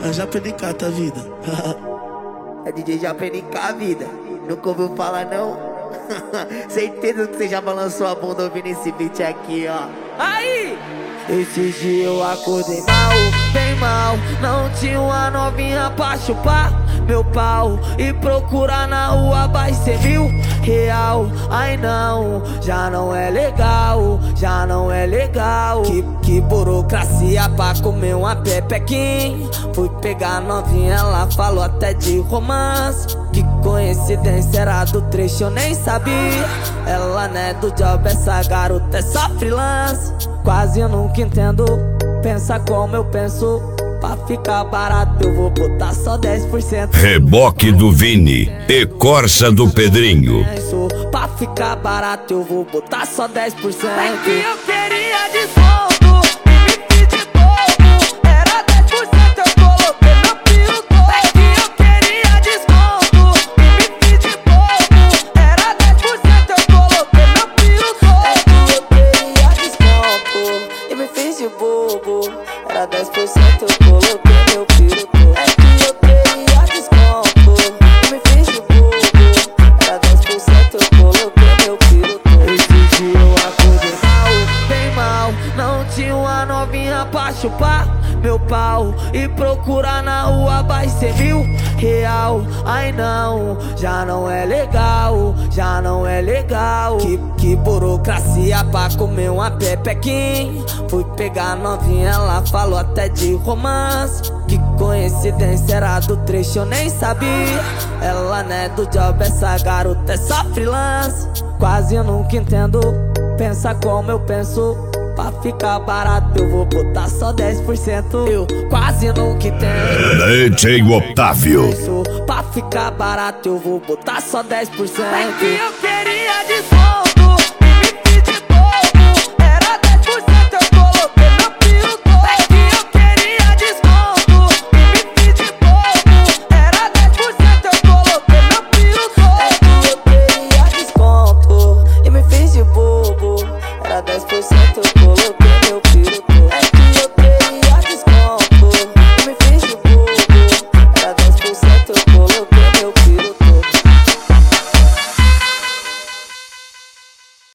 É JPNK, tá vida. É DJ JPNK, vida. Nunca ouviu falar, não? Certeza que você já balançou a bunda ouvindo esse beat aqui, ó. Aí! Esses dias eu acordei mal, bem mal. Não tinha uma novinha pra chupar meu pau e procurar na rua vai ser R$1.000. Ai não, já não é legal, já não é legal. Que burocracia pra comer uma pepequim. Fui pegar a novinha, ela falou até de romance. Que coincidência, era do trecho, eu nem sabia. Ela não é do job, essa garota é só freelance. Quase eu nunca entendo, pensa como eu penso. Pra ficar barato eu vou botar só 10%. Reboque do Vini e Corsa do Pedrinho. Pra ficar barato eu vou botar só 10%. É que eu queria desconto e me fiz de bobo. Era 10%, eu coloquei meu pio todo. É que eu queria desconto e me fiz de bobo. Era 10%, eu coloquei meu pio todo. É que eu queria desconto e me fiz de bobo. Era 10%, eu coloquei meu pio todo. É que eu queria desconto e me fiz de bobo. Era 10%, eu coloquei meu pio todo. Esse dia eu acordei mal, bem mal. Não tinha uma novinha pra chupar meu pau e procurar na rua vai ser R$1.000. Ai não, já não é legal, já não é legal. Que burocracia pra comer uma pepequim. Fui pegar a novinha, ela falou até de romance. Que coincidência, era do trecho, eu nem sabia. Ela não é do job, essa garota é só freelance. Quase eu nunca entendo, pensa como eu penso. Pra ficar barato eu vou botar só 10%. Eu quase nunca entendo. DJ Otávio. Pra ficar barato eu vou botar só 10%. É que eu queria desconto